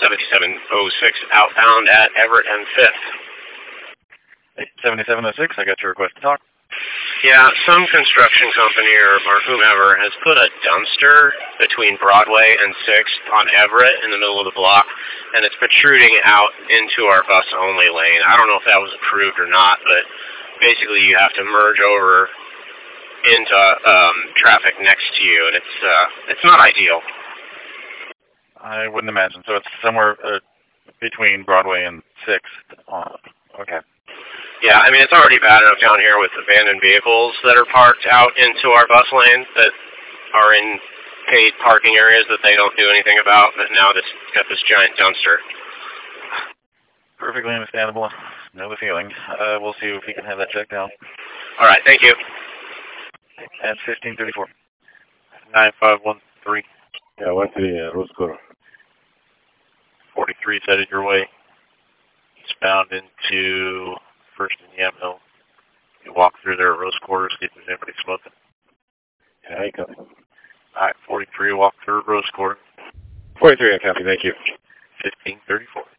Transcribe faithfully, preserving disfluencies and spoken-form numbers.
seventy-seven oh six outbound at Everett and fifth. seventy-seven oh six, I got your request to talk. Yeah, some construction company or, or whomever has put a dumpster between Broadway and sixth on Everett in the middle of the block, and it's protruding out into our bus-only lane. I don't know if that was approved or not, but basically you have to merge over into um, traffic next to you, and it's uh, it's not ideal. I wouldn't imagine. So it's somewhere uh, between Broadway and sixth. Oh, okay. Yeah, I mean, it's already bad enough down here with abandoned vehicles that are parked out into our bus lane that are in paid parking areas that they don't do anything about, but now this got this giant dumpster. Perfectly understandable. Know the feeling. Uh, we'll see if we can have that checked out. All right, thank you. At fifteen thirty-four. nine five one three. Yeah, one three, uh, Rose Quarter. forty-three is headed your way. Eastbound into First and Yamhill. You walk through there at Rose Quarter, see if there's anybody smoking. Yeah, I copy. All right, forty-three, walk through Rose Quarter. forty-three, I copy, thank you. fifteen thirty-four.